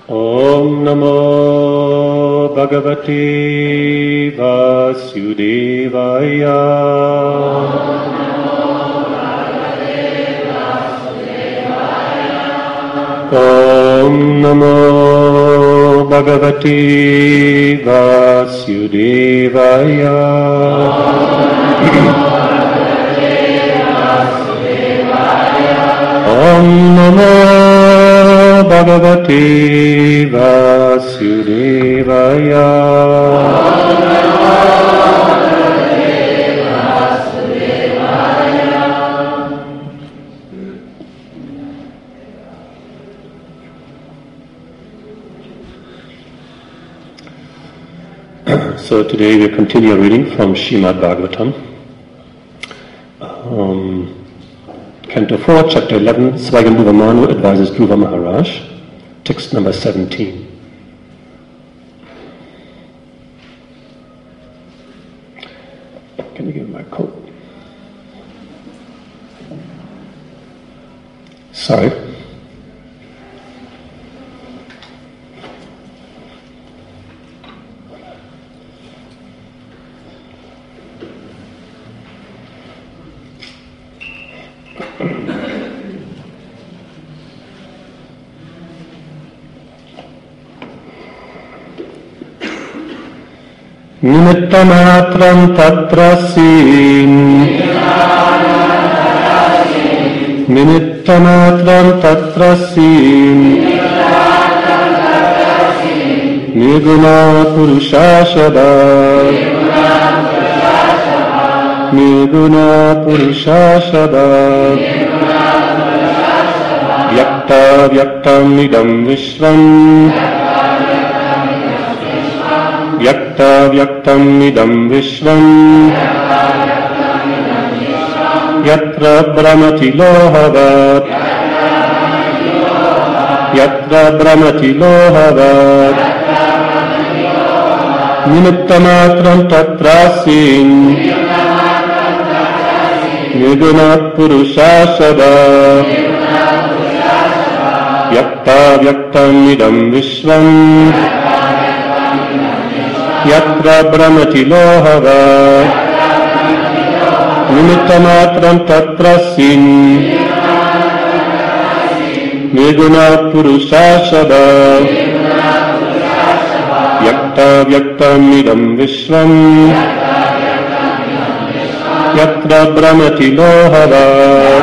Om Namo Bhagavate Vasudevaya. Om Namo Bhagavate Vasudevaya. Om Namo Bhagavate Vasudevaya. So today we continue reading from Srimad Bhagavatam, Canto 4, Chapter 11, Swayambhuva Manu advises Dhruva Maharaj, text number 17. Can you give me my coat? Sorry. Nimittamatram tatrasin. Nimittamatram tatrasin. Nirguna purushashada. Nirguna purushashada. Vyakta vyaktam idam vishvam. Vyakta vyaktam idam vishvam. Yatra brahmati lohavat. Yatra brahmati lohavat. Nimittamatram tatrasin. Nirgunat purushasada. Vyakta vyaktam idam vishvam. Yatra brahmati lohavat. Nimittamatram tatrasin. Nirgunat purushasada. Vyakta vyaktam idam vishvam. Yatra brahmati lohavat.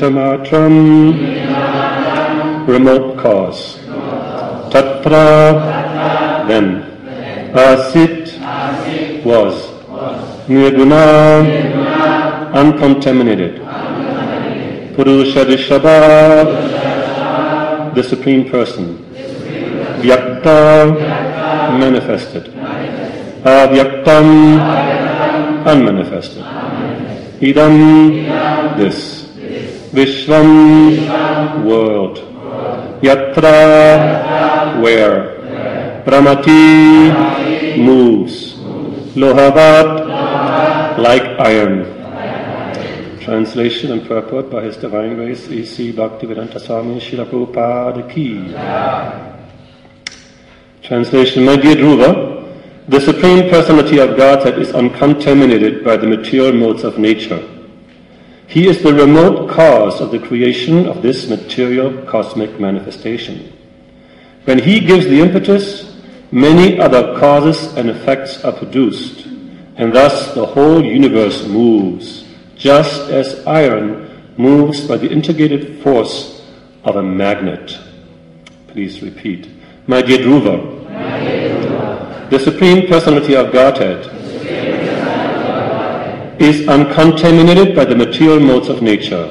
Nimittamatram, remote cause. Tatra, then. Asit, was. Nirguna, uncontaminated. Purusha Rishabha, the Supreme Person. Vyakta, manifested. Avyaktam, unmanifested. Idam, this. Vishvam, world. Yatra, where. Pramati, moves. Lohavat, like iron. Translation and purport by His Divine Grace A.C. Bhaktivedanta Swami Srila Prabhupada Ki. Translation: My dear Dhruva, the Supreme Personality of Godhead is uncontaminated by the material modes of nature. He is the remote cause of the creation of this material cosmic manifestation. When He gives the impetus, many other causes and effects are produced, and thus the whole universe moves, just as iron moves by the integrated force of a magnet. Please repeat. My dear Dhruva, the Supreme Personality of Godhead is uncontaminated by the material modes of nature.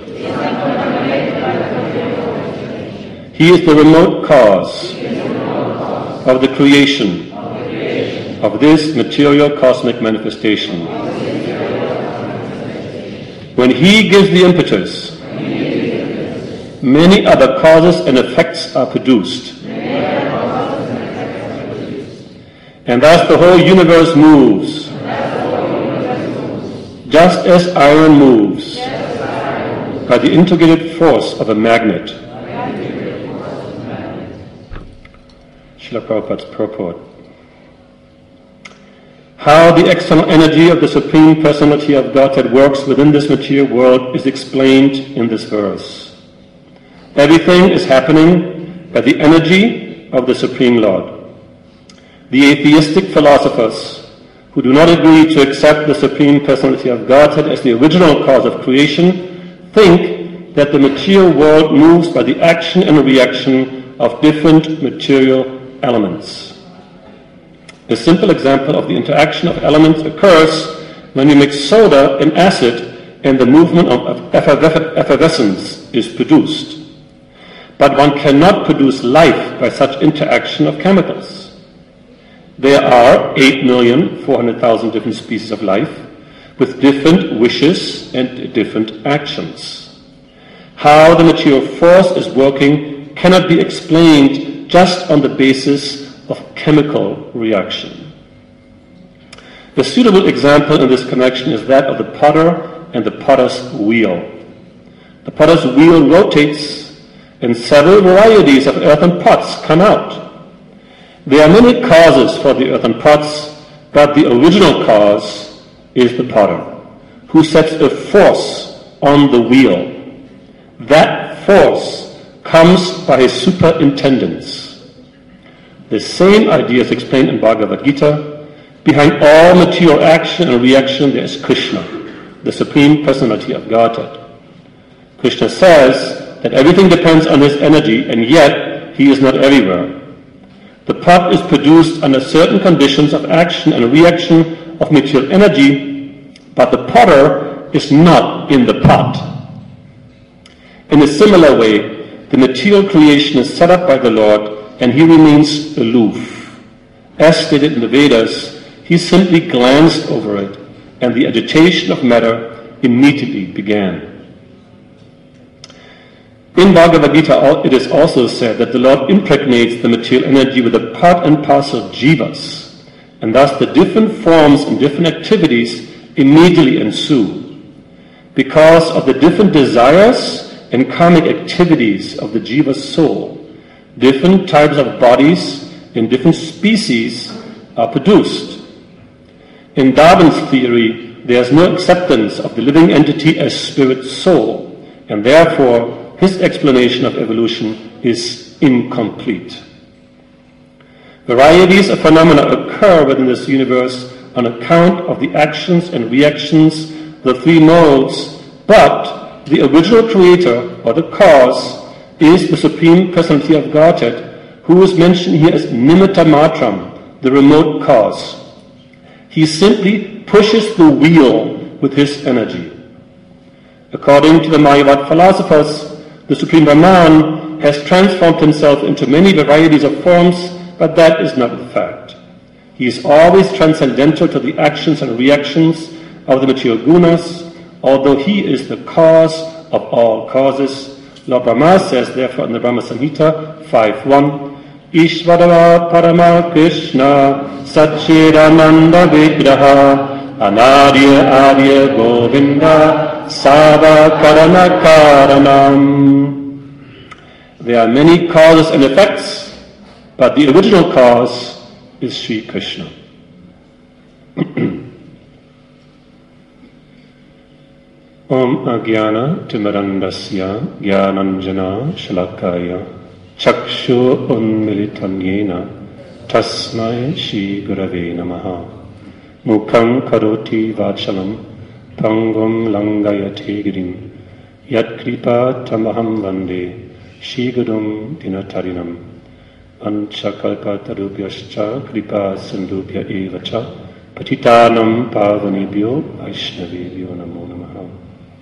He is the remote cause of the creation of this material cosmic manifestation. When He gives the impetus, many other causes and effects are produced, and thus the whole universe moves, just as iron moves by the integrated force of a magnet. Srila Prabhupada's purport. How the external energy of the Supreme Personality of Godhead works within this material world is explained in this verse. Everything is happening by the energy of the Supreme Lord. The atheistic philosophers who do not agree to accept the Supreme Personality of Godhead as the original cause of creation think that the material world moves by the action and reaction of different material elements. A simple example of the interaction of elements occurs when you mix soda and acid and the movement of effervescence is produced. But one cannot produce life by such interaction of chemicals. There are 8,400,000 different species of life with different wishes and different actions. How the material force is working cannot be explained just on the basis of chemical reaction. The suitable example in this connection is that of the potter and the potter's wheel. The potter's wheel rotates and several varieties of earthen pots come out. There are many causes for the earthen pots, but the original cause is the potter, who sets a force on the wheel. That force comes by his superintendence. The same idea is explained in Bhagavad Gita. Behind all material action and reaction there is Krishna, the Supreme Personality of Godhead. Krishna says that everything depends on his energy, and yet he is not everywhere. The pot is produced under certain conditions of action and reaction of material energy, but the potter is not in the pot. In a similar way, the material creation is set up by the Lord, and he remains aloof. As stated in the Vedas, he simply glanced over it, and the agitation of matter immediately began. In Bhagavad Gita, it is also said that the Lord impregnates the material energy with a part and parcel of jivas, and thus the different forms and different activities immediately ensue. Because of the different desires and karmic activities of the jiva's soul, different types of bodies in different species are produced. In Darwin's theory, there is no acceptance of the living entity as spirit soul, and therefore his explanation of evolution is incomplete. Varieties of phenomena occur within this universe on account of the actions and reactions of the three modes, but The original creator, or the cause, is the Supreme Personality of Godhead, who is mentioned here as Nimitta Matram, the remote cause. He simply pushes the wheel with his energy. According to the Mayavad philosophers, the Supreme Brahman has transformed himself into many varieties of forms, but that is not the fact. He is always transcendental to the actions and reactions of the material gunas, although he is the cause of all causes. Lord Brahma says, therefore, in the Brahma Samhita 5.1, Ishvara Parama Krishna Satchidananda Vigraha Anadya Adya Govinda Sava Karana Karanam. There are many causes and effects, but the original cause is Sri Krishna. Om Agyana Timarandasya Gyananjana Shalakaya Chakshu Unmilitanyena Tasmai Shri Gurave Namaha Mukham Karoti Vachalam Pangum Langayate Girim Yat Kripa Tamaham Vande Shri Gurum Dinatarinam Anchakalpa Tarubhyascha Kripa Sindubhya Evacha Patitanam Pavanibhyo Vaishnavibhyo Namo Namaha.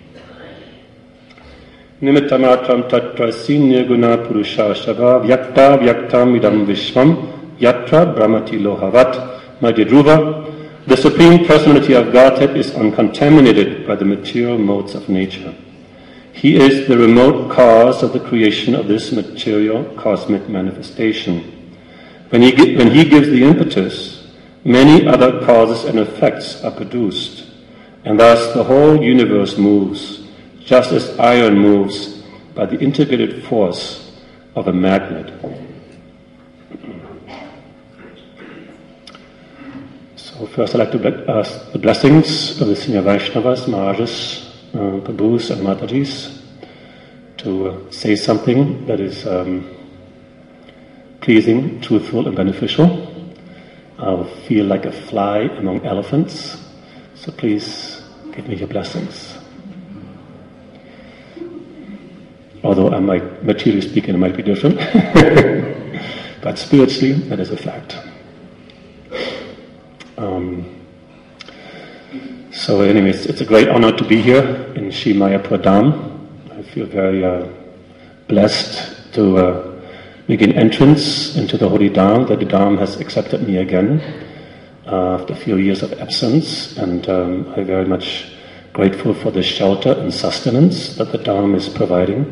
Nimittamatram tatra sinya guna purusha shava vyakta vyaktam idam vishvam yatra brahmati lohavat. My dear Dhruva, the Supreme Personality of Godhead is uncontaminated by the material modes of nature. He is the remote cause of the creation of this material cosmic manifestation. When he gives the impetus, many other causes and effects are produced, and thus the whole universe moves, just as iron moves by the integrated force of a magnet. So first I'd like to ask the blessings of the senior Vaishnavas, Maharajas, Prabhus and Matajis to say something that is pleasing, truthful and beneficial. I'll feel like a fly among elephants, so please give me your blessings. Although I might, materially speaking, it might be different. But spiritually, that is a fact. So anyways, it's a great honor to be here in Sri Mayapur Dham. I feel very blessed to make an entrance into the Holy Dham, that the Dham has accepted me again after a few years of absence, and I'm very much grateful for the shelter and sustenance that the Dham is providing.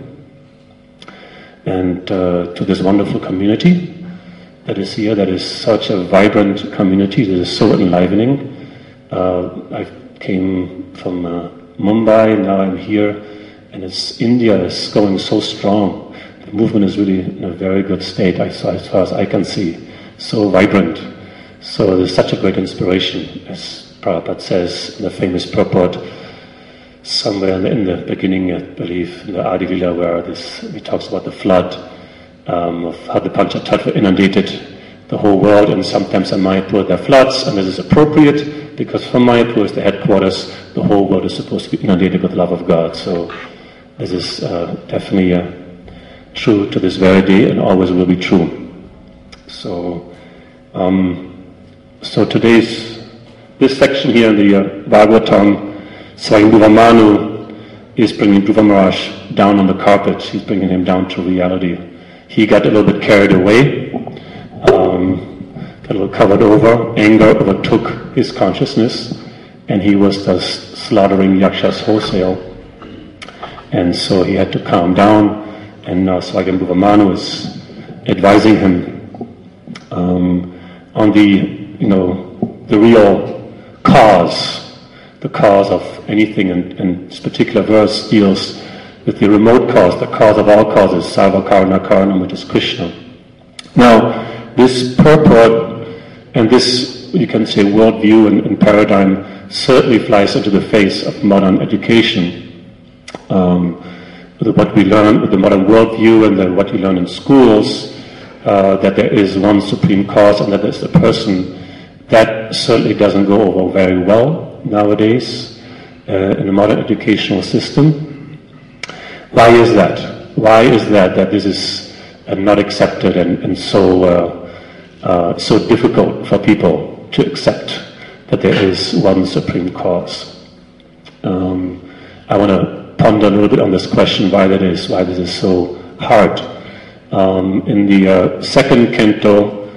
And to this wonderful community that is here, that is such a vibrant community, that is so enlivening. I came from Mumbai, now I'm here, and India is going so strong. The movement is really in a very good state, as far as I can see, so vibrant. So there's such a great inspiration, as Prabhupada says in the famous purport, somewhere in the beginning, I believe, in the Adi Lila, where he talks about the flood, of how the Panchatattva inundated the whole world, and sometimes in Mayapur there are floods, and this is appropriate, because from Mayapur is the headquarters, the whole world is supposed to be inundated with the love of God. So this is definitely true to this very day, and always will be true. So, this section here in the Bhagavatam, Swayambhuva Manu is bringing Dhruva Maharaj down on the carpet. He's bringing him down to reality. He got a little bit carried away, got a little covered over. Anger overtook his consciousness, and he was just slaughtering yakshas wholesale. And so he had to calm down, and now Swayambhuva Manu is advising him on the real cause. The cause of anything, and this particular verse deals with the remote cause, the cause of all causes, Sarva Karana Karanam, which is Krishna. Now, this purport and this, you can say, worldview and paradigm certainly flies into the face of modern education. What we learn with the modern worldview and then what we learn in schools, that there is one supreme cause and that there's the person, that certainly doesn't go over very well nowadays in the modern educational system. Why is that? Why is that this is not accepted and so difficult for people to accept that there is one supreme cause? I want to ponder a little bit on this question, why this is so hard. In the second canto,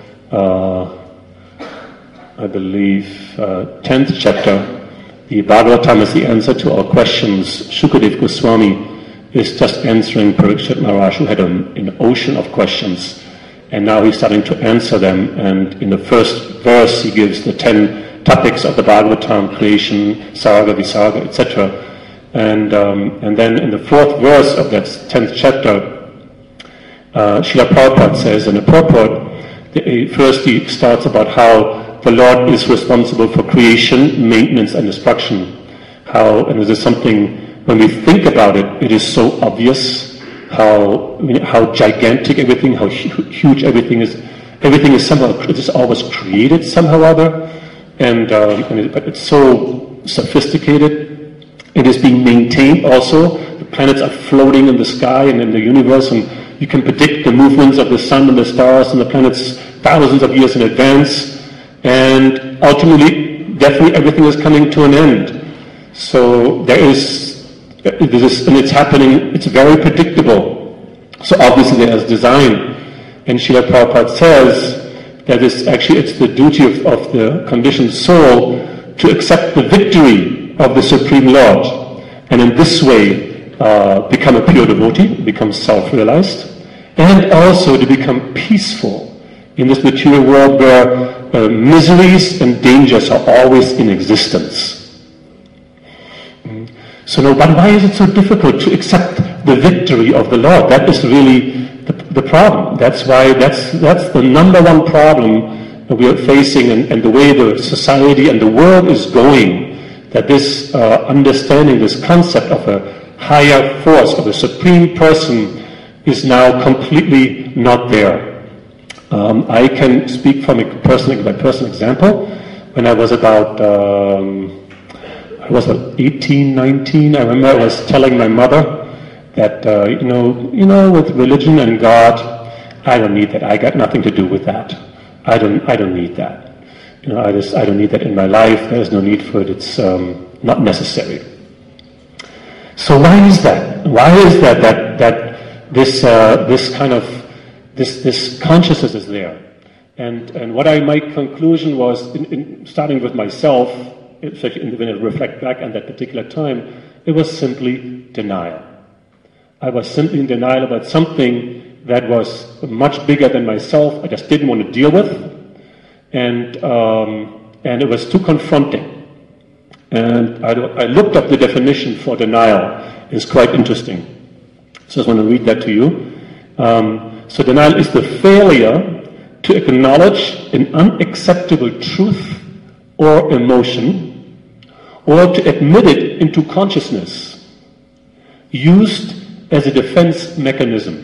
I believe, 10th chapter, the Bhagavatam is the answer to our questions. Shukadev Goswami is just answering Parikshit Maharaj, who had an ocean of questions, and now he's starting to answer them. And in the first verse, he gives the 10 topics of the Bhagavatam: creation, sarga, visarga, etc. And then in the fourth verse of that 10th chapter, Srila Prabhupada says in the purport, first he starts about how the Lord is responsible for creation, maintenance, and destruction. And this is something, when we think about it, it is so obvious how gigantic everything, how huge everything is. Everything is somehow, it is always created somehow or other, but it's so sophisticated. It is being maintained also. The planets are floating in the sky and in the universe, and you can predict the movements of the sun and the stars and the planets thousands of years in advance. And ultimately, definitely everything is coming to an end. So and it's happening, it's very predictable. So obviously there is design. And Srila Prabhupada says that it's the duty of the conditioned soul to accept the victory of the Supreme Lord. And in this way, become a pure devotee, become self-realized, and also to become peaceful in this material world where miseries and dangers are always in existence. So no, but why is it so difficult to accept the victory of the Lord? That is really the problem. That's the number one problem that we are facing, and the way the society and the world is going, that this understanding, this concept of a higher force, of a supreme person, is now completely not there. I can speak from my personal example. When I was about 18, 19, I remember I was telling my mother that, with religion and God, I don't need that. I got nothing to do with that. I don't need that. I don't need that in my life. There's no need for it. It's not necessary. So why is that? Why is that this kind of this consciousness is there? And what my conclusion was, in starting with myself, especially when I reflect back on that particular time, it was simply denial. I was simply in denial about something that was much bigger than myself. I just didn't want to deal with, and it was too confronting. And I looked up the definition for denial. It's quite interesting. So I just want to read that to you. So denial is the failure to acknowledge an unacceptable truth or emotion, or to admit it into consciousness, used as a defense mechanism.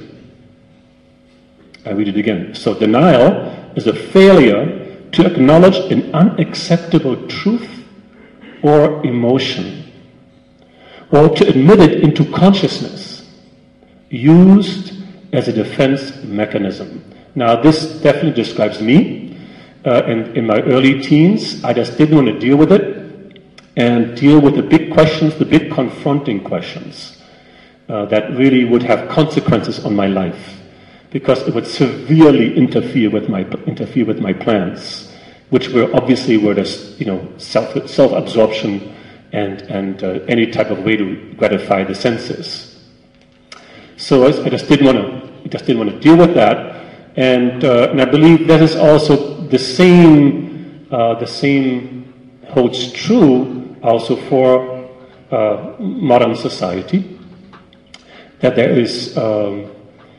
I read it again. So denial is a failure to acknowledge an unacceptable truth or emotion, or to admit it into consciousness, used as a defense mechanism. Now, this definitely describes me. In my early teens, I just didn't want to deal with it and deal with the big questions, the big confronting questions that really would have consequences on my life, because it would severely interfere with my plans, which were just self-absorption and any type of way to gratify the senses. So I just didn't want to deal with that. And I believe that is also the same holds true also for modern society. That there is a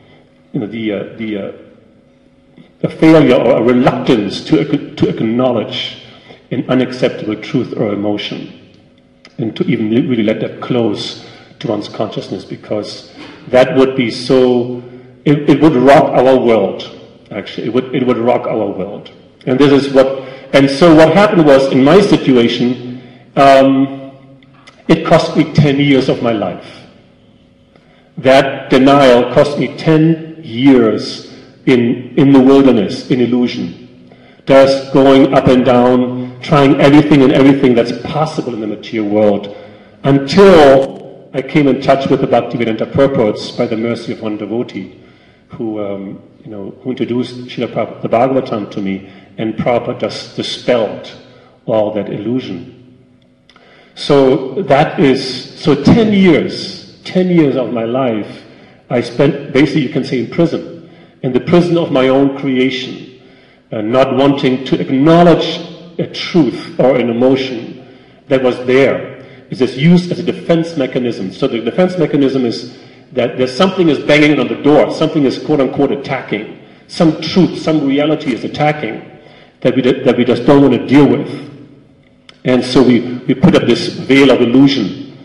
failure or a reluctance to acknowledge an unacceptable truth or emotion, and to even really let that close to one's consciousness, because that would be so. It would rock our world. Actually, it would rock our world. And this is so what happened was, in my situation, it cost me 10 years of my life. That denial cost me 10 years in the wilderness, in illusion. Just going up and down, trying everything that's possible in the material world, until I came in touch with the Bhaktivedanta purports by the mercy of one devotee who introduced Srila Prabhupada, the Bhagavatam to me, and Prabhupada just dispelled all that illusion. So 10 years of my life I spent, basically you can say, in prison, in the prison of my own creation, not wanting to acknowledge a truth or an emotion that was there. It is used as a defense mechanism. So the defense mechanism is that there's something is banging on the door, something is quote-unquote attacking, some truth, some reality is attacking that we just don't want to deal with. And so we put up this veil of illusion.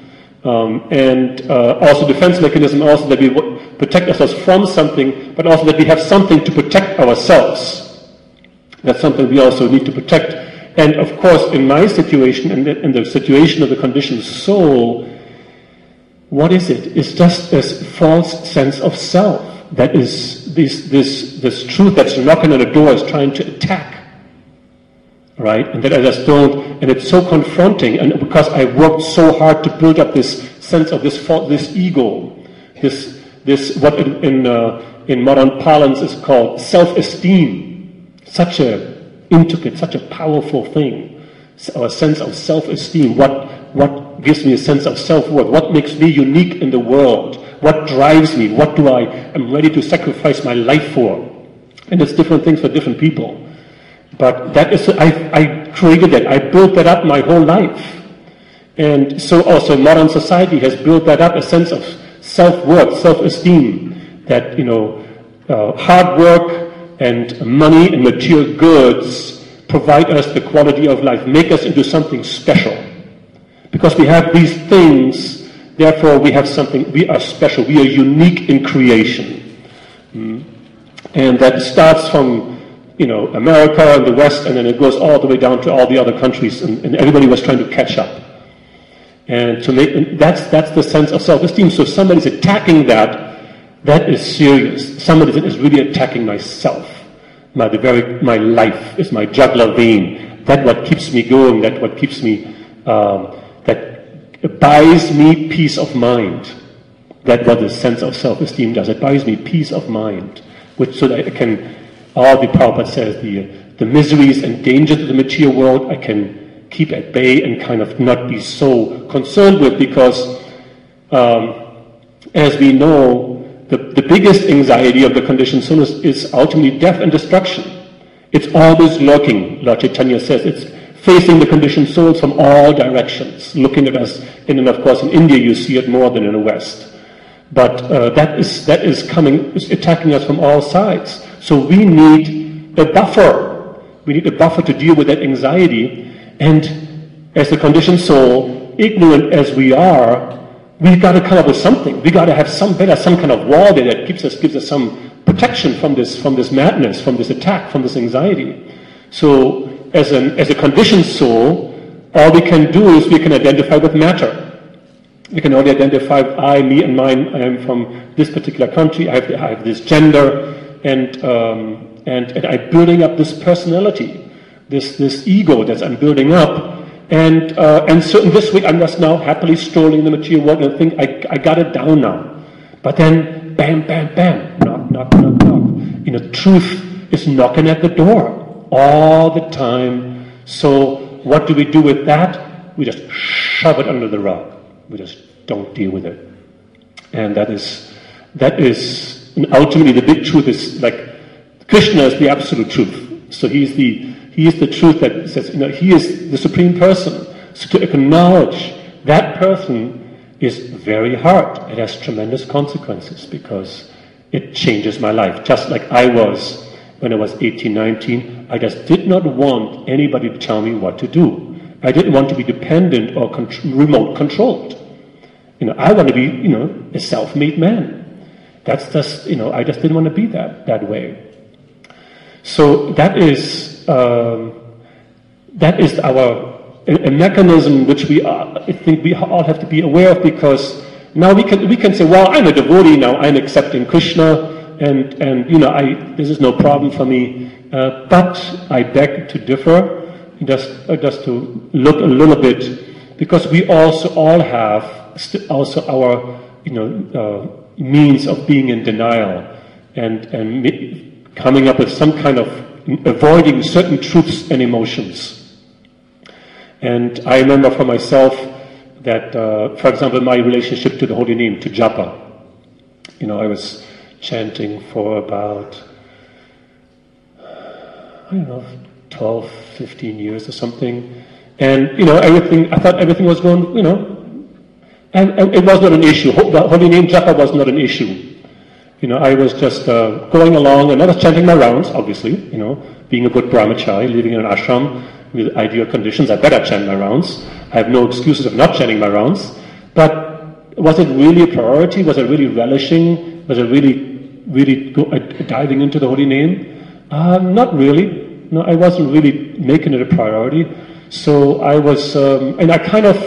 Also defense mechanism, also that we protect ourselves from something, but also that we have something to protect ourselves. That's something we also need to protect. And of course, in my situation, in the situation of the conditioned soul, what is it? It's just this false sense of self. That is this truth that's knocking on the door is trying to attack. Right? And that I just don't, and it's so confronting, and because I worked so hard to build up this sense of this ego, this what in modern parlance is called self-esteem, such a intricate, such a powerful thing, a sense of self-esteem, what gives me a sense of self-worth, what makes me unique in the world, what drives me, what I'm ready to sacrifice my life for, and it's different things for different people. But that is, I created that. I built that up my whole life. And so also modern society has built that up, a sense of self-worth, self-esteem, that, hard work and money and material goods provide us the quality of life, make us into something special. Because we have these things, therefore we have something, we are special, we are unique in creation. And that starts from America and the West, and then it goes all the way down to all the other countries, and everybody was trying to catch up. And that's the sense of self-esteem. So if somebody's attacking that is serious. Somebody is really attacking myself. My life is my jugular vein. That's what keeps me going. That's what keeps me, that buys me peace of mind. That's what the sense of self-esteem does. It buys me peace of mind, so that I can, all the Prabhupada says, the miseries and dangers of the material world I can keep at bay and kind of not be so concerned with, because as we know, the biggest anxiety of the conditioned soul is ultimately death and destruction. It's always lurking, Lord Chaitanya says. It's facing the conditioned souls from all directions, looking at us. And then, of course, in India you see it more than in the West. But that is coming, is attacking us from all sides. So we need a buffer. We need a buffer to deal with that anxiety. And as the conditioned soul, ignorant as we are, we've got to come up with something. We've got to have some kind of wall there that gives us some protection from this madness, from this attack, from this anxiety. So as a conditioned soul, all we can do is we can identify with matter. We can only identify I, me, and mine. I am from this particular country. I have this gender, and I'm building up this personality, this ego that I'm building up. And so in this way, I'm just now happily strolling in the material world, and I think I got it down now. But then, bam, bam, bam, knock, knock, knock, knock. Truth is knocking at the door all the time. So what do we do with that? We just shove it under the rug. We just don't deal with it. And that is, and ultimately the big truth is, like, Krishna is the absolute truth. So he is the truth that says, he is the Supreme Person. So to acknowledge that person is very hard. It has tremendous consequences because it changes my life. Just like I was when I was 18, 19, I just did not want anybody to tell me what to do. I didn't want to be dependent or remote controlled. I want to be, a self-made man. That's just, I just didn't want to be that way. So that is a mechanism which I think we all have to be aware of, because now we can say, well, I'm a devotee now, I'm accepting Krishna, and this is no problem for me. But I beg to differ, just to look a little bit, because we also all have also our means of being in denial and coming up with some kind of avoiding certain truths and emotions. And I remember for myself that, for example, my relationship to the holy name, to japa. I was chanting for about, 12, 15 years or something. And, I thought everything was going, and it was not an issue. The holy name japa was not an issue. I was just going along, and I was chanting my rounds, obviously, being a good brahmachari, living in an ashram with ideal conditions. I better chant my rounds. I have no excuses of not chanting my rounds. But was it really a priority? Was I really relishing? Was I really diving into the holy name? Not really. No, I wasn't really making it a priority. So I was, and I kind of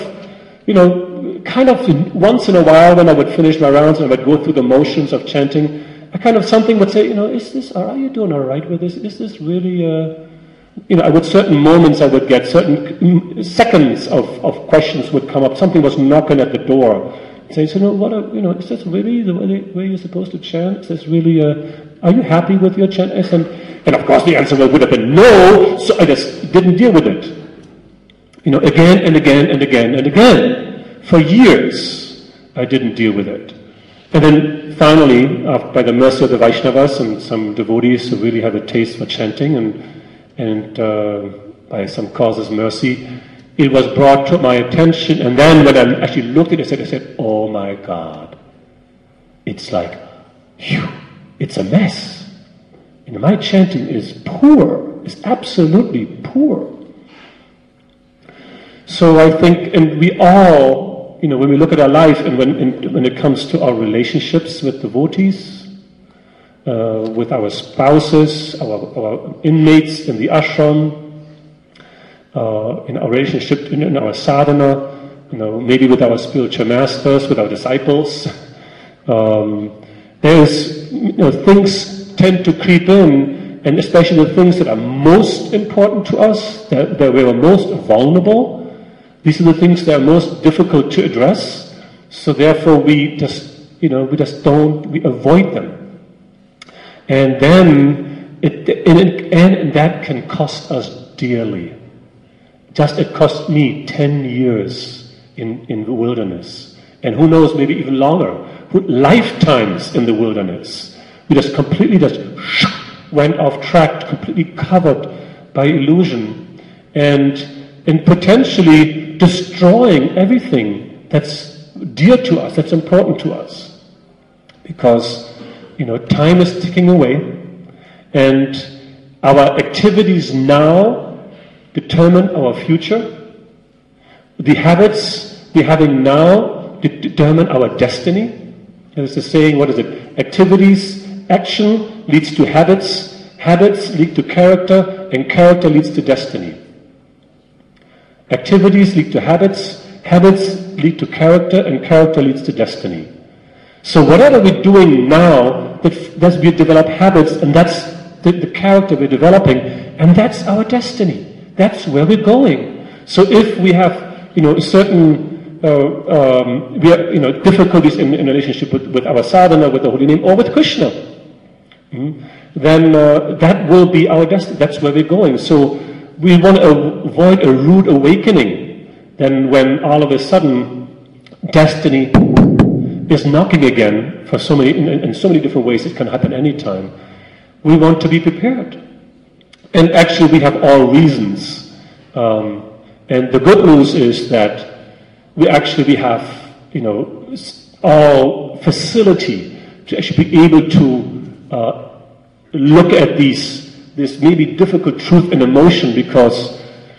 once in a while when I would finish my rounds and I would go through the motions of chanting, something would say, are you doing all right with this? Is this really, I would certain moments I would get, certain seconds of questions would come up. Something was knocking at the door. Saying, is this really the way you're supposed to chant? Is this really, are you happy with your chant? And of course the answer would have been no, so I just didn't deal with it. Again and again and again and again. For years, I didn't deal with it. And then finally, by the mercy of the Vaishnavas and some devotees who really had a taste for chanting, and by some cause's mercy, it was brought to my attention. And then when I actually looked at it, I said, oh my God, it's like, phew, it's a mess. My chanting is poor, it's absolutely poor. So I think, and we all, when we look at our life and when it comes to our relationships with devotees, with our spouses, our inmates in the ashram, in our relationship, in our sadhana, maybe with our spiritual masters, with our disciples, there's, things tend to creep in, and especially the things that are most important to us, that we are most vulnerable. These are the things that are most difficult to address, so therefore we avoid them. And then, and that can cost us dearly. It cost me 10 years in the wilderness, and who knows, maybe even longer, lifetimes in the wilderness. We completely went off track, completely covered by illusion, and potentially destroying everything that's dear to us, that's important to us. Because, time is ticking away, and our activities now determine our future. The habits we're having now determine our destiny. There's a saying, what is it? Action leads to habits lead to character, and character leads to destiny. Activities lead to habits lead to character, and character leads to destiny. So whatever we're doing now, that's we develop habits, and that's the character we're developing, and that's our destiny. That's where we're going. So if we have, certain difficulties in relationship with our sadhana, with the holy name, or with Krishna, then that will be our destiny. That's where we're going. So we want to avoid a rude awakening. Then when all of a sudden destiny is knocking again for so many, in so many different ways, it can happen anytime. We want to be prepared. And actually we have all reasons. And the good news is that we have, all facility to actually be able to look at this maybe difficult truth and emotion, because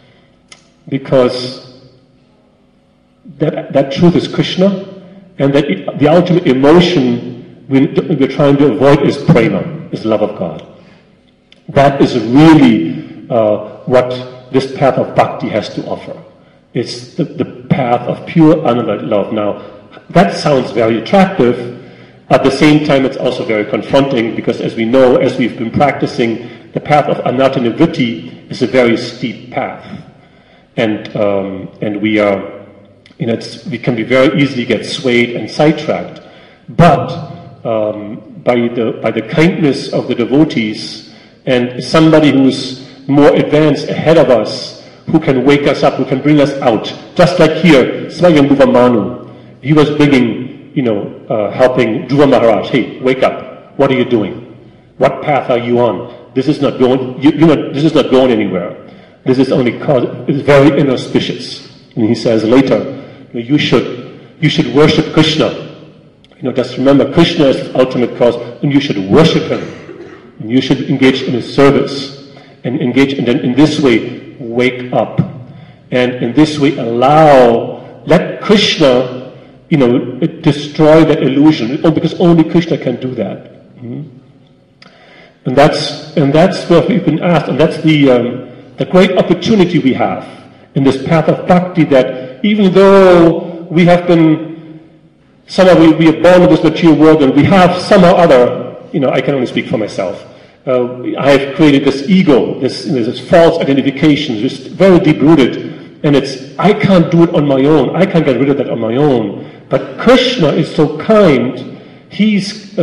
that truth is Krishna, and that the ultimate emotion we're trying to avoid is prema, is love of God. That is really what this path of bhakti has to offer. It's the path of pure undivided love. Now, That sounds very attractive. At the same time, it's also very confronting because, as we know, as we've been practicing, the path of anatta nivritti is a very steep path, and we are, we can be very easily get swayed and sidetracked. But by the kindness of the devotees and somebody who's more advanced ahead of us, who can wake us up, who can bring us out, just like here, Swayambhuva Manu, he was bringing. Helping Dhruva Maharaj, hey, wake up. What are you doing? What path are you on? This is not going. This is not going anywhere. This is only it's very inauspicious. And he says later, you should worship Krishna. Just remember, Krishna is the ultimate cause, and you should worship him. And you should engage in his service and engage, and then in this way wake up, and in this way let Krishna. Destroy that illusion. Because only Krishna can do that. And that's what we've been asked, and that's the great opportunity we have in this path of bhakti. That even though we have been somehow we are born in this material world, and we have somehow other, I can only speak for myself. I have created this ego, this false identification, just very deep rooted. And I can't do it on my own. I can't get rid of that on my own. But Krishna is so kind. He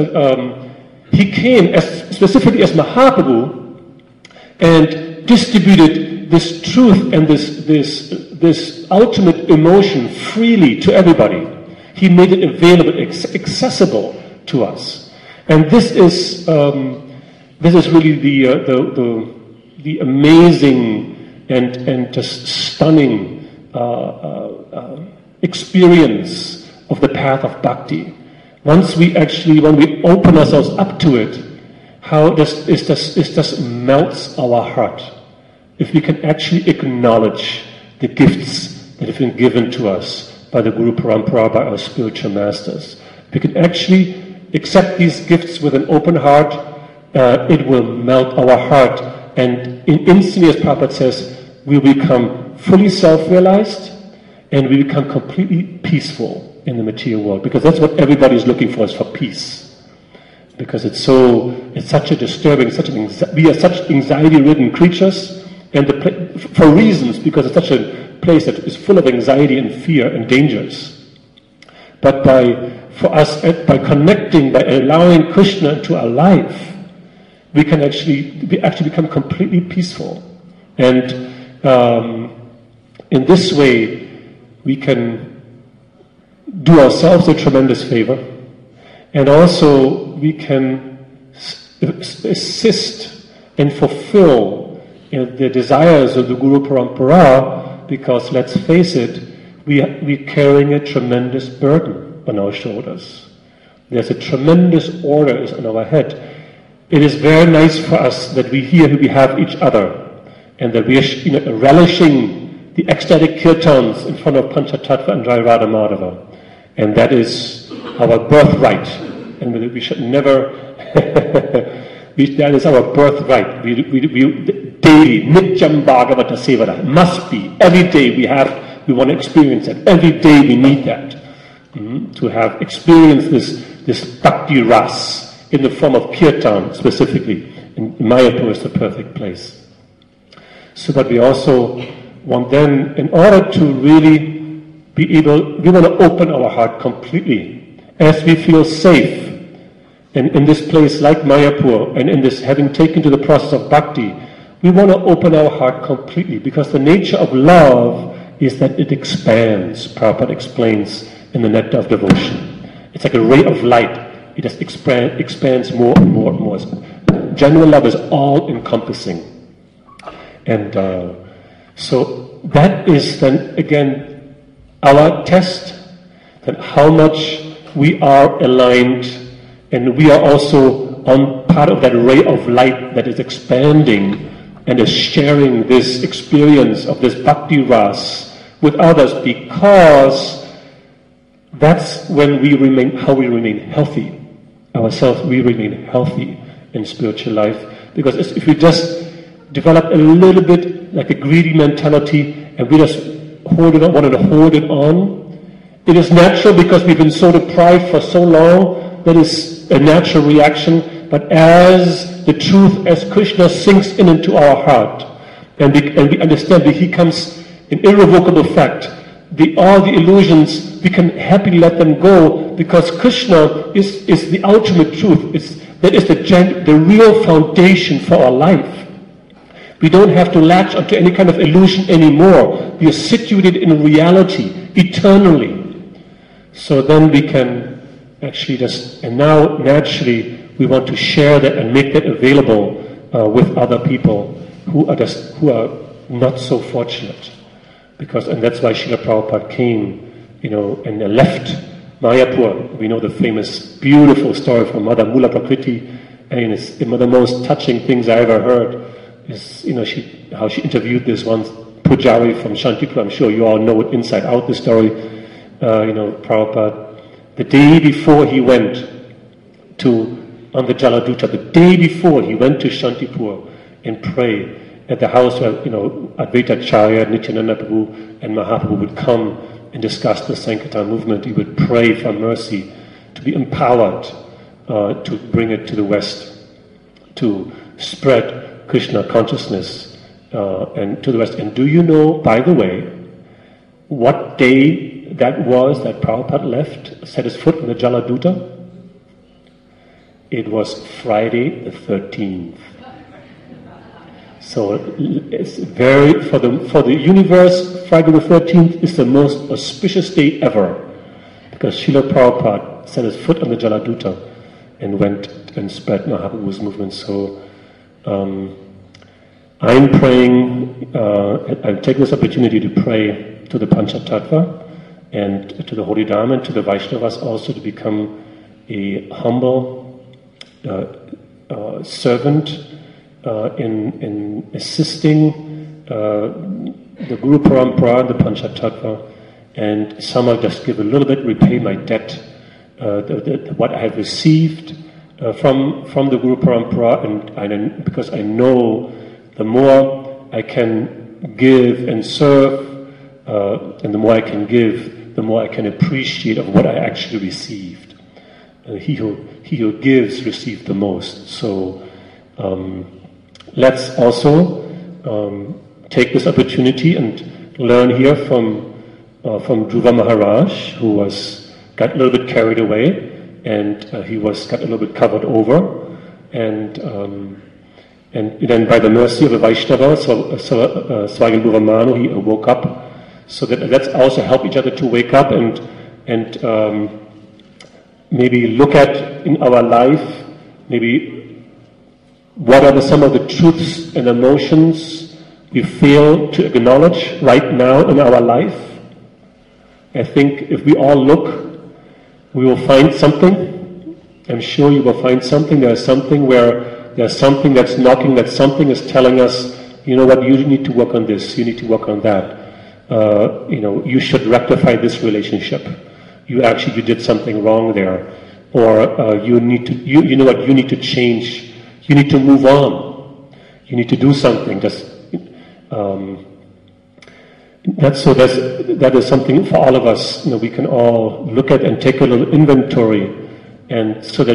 came specifically as Mahaprabhu and distributed this truth and this ultimate emotion freely to everybody. He made it available, accessible to us. And this is really the amazing and just stunning experience of the path of bhakti. When we open ourselves up to it, how it just melts our heart. If we can actually acknowledge the gifts that have been given to us by the Guru Parampara, by our spiritual masters. If we can actually accept these gifts with an open heart, it will melt our heart, and instantly, as Prabhupada says, we become fully self-realized, and we become completely peaceful in the material world, because that's what everybody is looking for, is for peace. Because it's such a disturbing, we are such anxiety-ridden creatures, and for reasons, because it's such a place that is full of anxiety and fear and dangers. But by connecting, by allowing Krishna into our life, we actually become completely peaceful. And in this way, we can do ourselves a tremendous favor, and also we can assist and fulfill the desires of the Guru Parampara, because let's face it, we're carrying a tremendous burden on our shoulders. There's a tremendous order on our head. It is very nice for us that we have each other, and that we are relishing the ecstatic kirtans in front of Panchatattva and Jai Radha Madhava. And that is our birthright, and we should never. That is our birthright. We daily nityam bhagavata sevara must be every day. We want to experience it every day. We need that to have experienced this bhakti ras in the form of kirtan specifically. And Mayapur is the perfect place. So, but we also want then, in order to really we want to open our heart completely, as we feel safe in this place like Mayapur, and in this having taken to the process of bhakti, we want to open our heart completely, because the nature of love is that it expands. Prabhupada explains in the Nectar of Devotion. It's like a ray of light. It just expands more and more and more. Genuine love is all-encompassing. And so that is then, again, our test, that how much we are aligned, and we are also on part of that ray of light that is expanding and is sharing this experience of this bhakti ras with others, because that's when we remain healthy. We remain healthy in spiritual life. Because if we just develop a little bit like a greedy mentality, and we just wanted to hold it on, It is natural because we've been so deprived for so long. That is a natural reaction. But as the truth, as Krishna sinks into our heart, and we understand that He comes an irrevocable fact, all the illusions, we can happily let them go, because Krishna is the ultimate truth. That is the real foundation for our life. We don't have to latch onto any kind of illusion anymore. We are situated in reality, eternally. So then we can actually and now naturally we want to share that and make that available with other people who are not so fortunate. And that's why Srila Prabhupada came, and left Mayapur. We know the famous, beautiful story from Mother Mula Prakriti, and it's one of the most touching things I ever heard. Is how she interviewed this one Pujari from Shantipur. I'm sure you all know it inside out, the story. Prabhupada, the day before he went on the Jaladuta, the day before he went to Shantipur and prayed at the house where, Advaita Acharya, Nityananda Prabhu and Mahaprabhu would come and discuss the Sankirtan movement. He would pray for mercy, to be empowered to bring it to the West, to spread Krishna consciousness and to the West. And do you know, by the way, what day that was that Prabhupada left, set his foot on the Jaladuta? It was Friday the 13th. So it's for the universe, Friday the 13th is the most auspicious day ever, because Srila Prabhupada set his foot on the Jaladuta and went and spread Mahaprabhu's movement. So I'm praying, I'm taking this opportunity to pray to the Panchatattva and to the Holy Dharma and to the Vaishnavas also, to become a humble servant in assisting the Guru Parampara and the Panchatattva, and somehow just give a little bit, repay my debt, what I have received from the Guru Parampara, and because I know the more I can give and serve, and the more I can give, the more I can appreciate of what I actually received. He who gives receives the most. So let's also take this opportunity and learn here from Dhruva Maharaj, who got a little bit carried away, and he got a little bit covered over, and then by the mercy of the Vaishnava, Swayambhuva Manu, he woke up. So let's also help each other to wake up and maybe look at in our life, maybe what are some of the truths and emotions we fail to acknowledge right now in our life. I think if we all look, we will find something. I'm sure you will find something. There's something that's knocking, that something is telling us, you know what, you need to work on this, you need to work on that. You should rectify this relationship. You did something wrong there. Or you need to change. You need to move on. You need to do something. That is something for all of us. We can all look at and take a little inventory, and so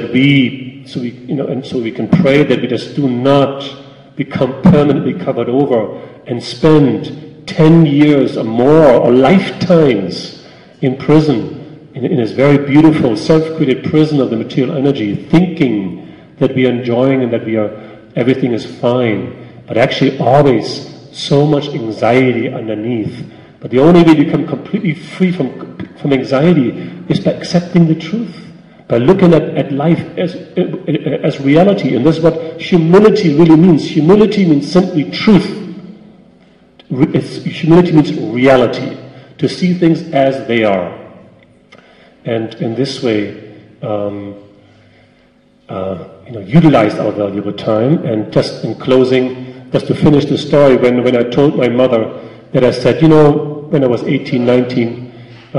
we can pray that we just do not become permanently covered over and spend 10 years or more or lifetimes in prison, in this very beautiful self-created prison of the material energy, thinking that we are enjoying and that everything is fine, but actually always so much anxiety underneath. But the only way to become completely free from anxiety is by accepting the truth, by looking at life as reality. And that's what humility really means. Humility means simply truth. Humility means reality, to see things as they are. And in this way, utilize our valuable time. And just in closing, just to finish the story, when I told my mother that I said, when I was 18, 19,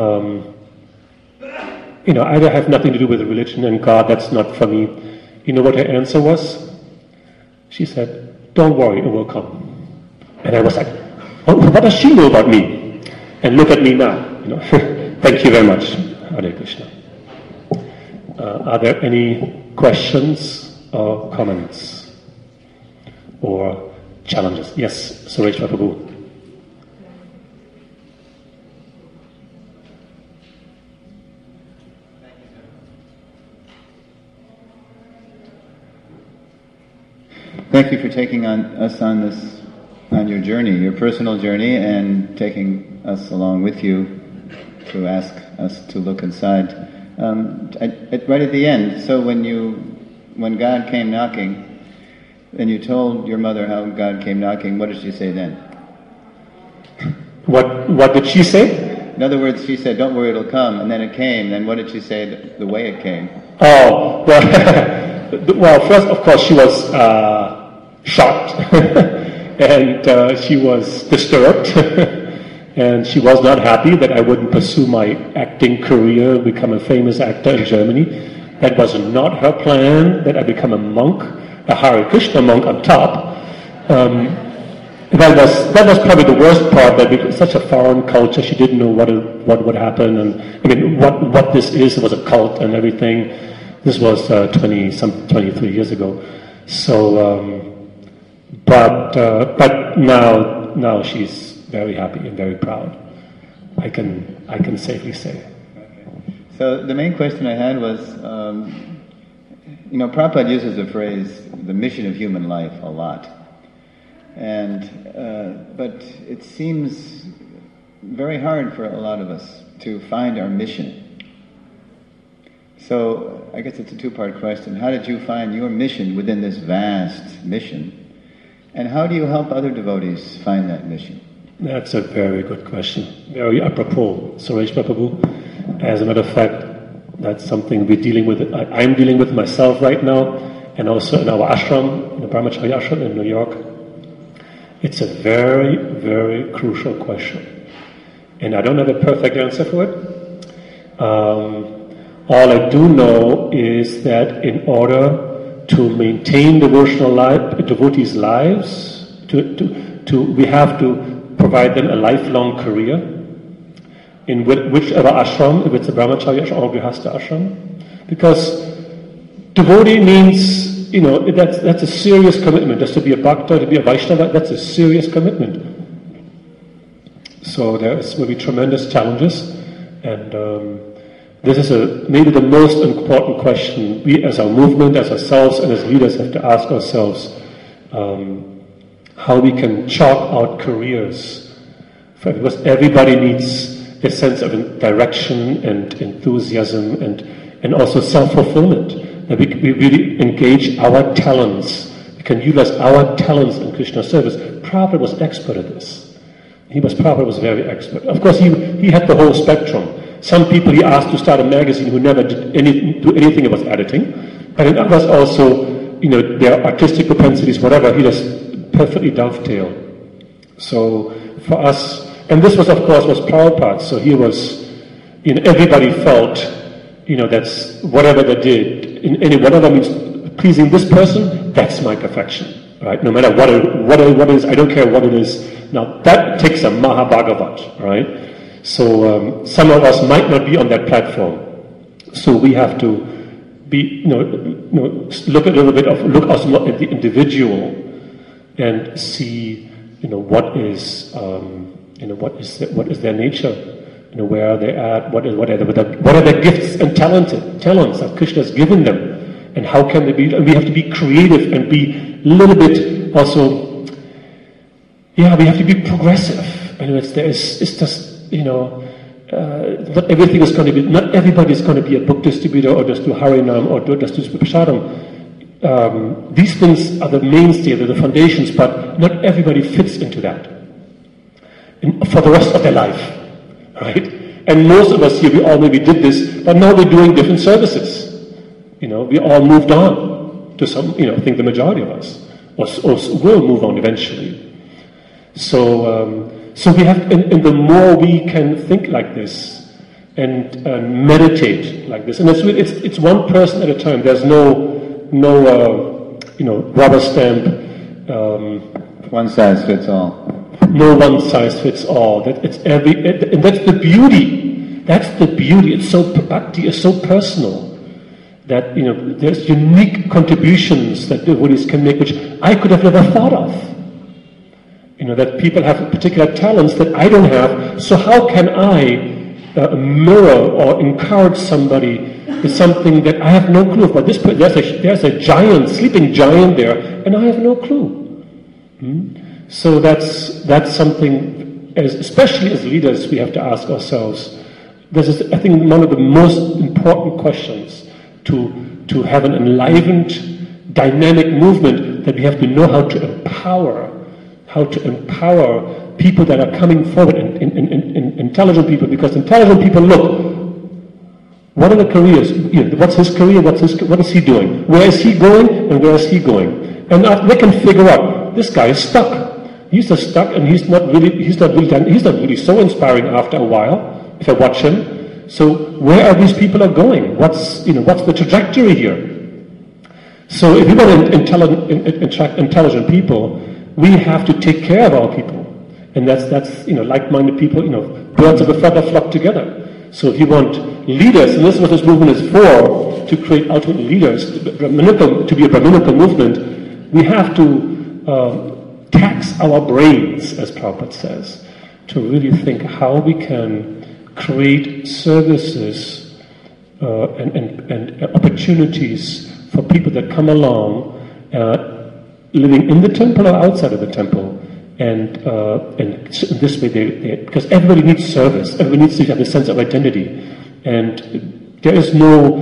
I have nothing to do with religion and God, that's not for me. You know what her answer was? She said, don't worry, it will come. And I was like, what does she know about me? And look at me now. Thank you very much. Hare Krishna. Are there any questions or comments or challenges? Yes, Suresh Prabhu. Thank you for taking us on your journey, your personal journey, and taking us along with you to ask us to look inside. Right at the end, so when God came knocking, and you told your mother how God came knocking, what did she say then? What did she say? In other words, she said, "Don't worry, it'll come," and then it came. Then what did she say the way it came? Oh, well, first, of course, she was shocked, and she was disturbed, and she was not happy that I wouldn't pursue my acting career, become a famous actor in Germany. That was not her plan, that I become a monk, a Hare Krishna monk on top. That was probably the worst part, that because such a foreign culture, she didn't know what would happen, and I mean, what this is. It was a cult and everything. This was 23 years ago. So, but now she's very happy and very proud. I can safely say. Okay. So the main question I had was, Prabhupada uses the phrase "the mission of human life" a lot, but it seems very hard for a lot of us to find our mission. So I guess it's a two-part question. How did you find your mission within this vast mission? And how do you help other devotees find that mission? That's a very good question. Very apropos, Suresh Prabhu. As a matter of fact, that's something we're dealing with. I'm dealing with myself right now, and also in our ashram, in the Brahmacharya ashram in New York. It's a very, very crucial question. And I don't have a perfect answer for it. All I do know is that in order to maintain devotees' lives, we have to provide them a lifelong career in whichever ashram, if it's a Brahmacharya ashram or Grihastha ashram, because devotee means, that's a serious commitment. Just to be a bhakta, to be a Vaishnava, that's a serious commitment. So there will be tremendous challenges, and this is maybe the most important question we as our movement, as ourselves, and as leaders have to ask ourselves, how we can chalk out careers, because everybody needs a sense of direction and enthusiasm and also self-fulfillment, that we really engage our talents. We can utilize our talents in Krishna service. Prabhupada was expert at this. Prabhupada was very expert. Of course, he had the whole spectrum. Some people he asked to start a magazine who never do anything about editing, but in others also, their artistic propensities, whatever, he just perfectly dovetailed. So for us, and this was of course was Prabhupada, so he was, everybody felt, that's whatever they did, whatever means pleasing this person, that's my perfection, right? No matter what it is, I don't care what it is. Now that takes a Mahabhagavat, right? So some of us might not be on that platform. So we have to be, look a little bit look also at the individual and see, what is their nature, where are they at, what are their gifts and talents that Krishna has given them, and how can they be? And we have to be creative and be a little bit also. Yeah, we have to be progressive. It's just. Not everything is going to be. Not everybody is going to be a book distributor or just do Harinam or just do Prasadam. These things are the mainstay, they're the foundations, but not everybody fits into that for the rest of their life, right? And most of us here, we all maybe did this, but now we're doing different services. We all moved on to some. I think the majority of us or will move on eventually. So we have, and the more we can think like this and meditate like this, and it's one person at a time. There's no rubber stamp. One size fits all. no one size fits all. That it's and that's the beauty. That's the beauty. It's so bhakti is so personal that there's unique contributions that devotees can make, which I could have never thought of. That people have particular talents that I don't have. So how can I mirror or encourage somebody with something that I have no clue about? There's a giant, sleeping giant there, and I have no clue. So that's something, especially as leaders, we have to ask ourselves. This is, I think, one of the most important questions to have an enlivened, dynamic movement, that we have to know how to empower people that are coming forward, intelligent people, because intelligent people look, what are the careers? What's his career? What is he doing? Where is he going? And where is he going? And they can figure out, this guy is stuck. He's just stuck, and he's not really so inspiring after a while, if I watch him. So where are these people are going? What's the trajectory here? So if we want to attract intelligent people, we have to take care of our people. And that's like-minded people, birds of a feather flock together. So if you want leaders, and this is what this movement is for, to create ultimate leaders, to be a Brahminical movement, we have to tax our brains, as Prabhupada says, to really think how we can create services and opportunities for people that come along, living in the temple or outside of the temple. And in this way, because everybody needs service, everybody needs to have a sense of identity, and there is no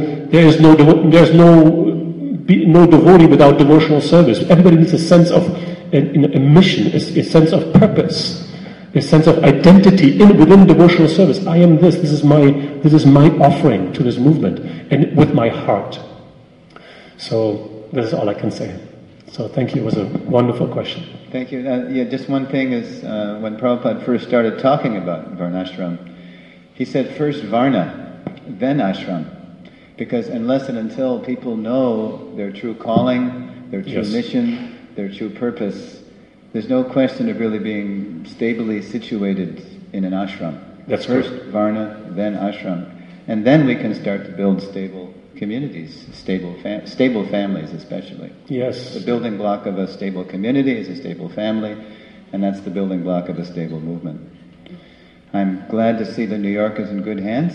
devotee without devotional service. Everybody needs a sense of a mission, a sense of purpose, a sense of identity within devotional service. I am this. This is my offering to this movement, and with my heart. So this is all I can say. So thank you. It was a wonderful question. Thank you. Just one thing is, when Prabhupada first started talking about Varnashram, he said first Varna, then Ashram. Because unless and until people know their true calling, their true mission, their true purpose, there's no question of really being stably situated in an ashram. That's first correct. Varna, then Ashram. And then we can start to build stable communities, stable families especially. Yes. The building block of a stable community is a stable family, and that's the building block of a stable movement. I'm glad to see that New York is in good hands.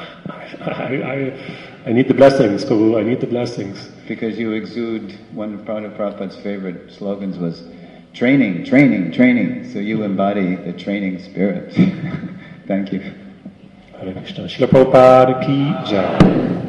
I need the blessings, Prabhu. I need the blessings. Because you exude, one of Prabhupada's favorite slogans was, training, training, training. So you embody the training spirit. Thank you. Hare Krishna. Srila Prabhupada ki jai.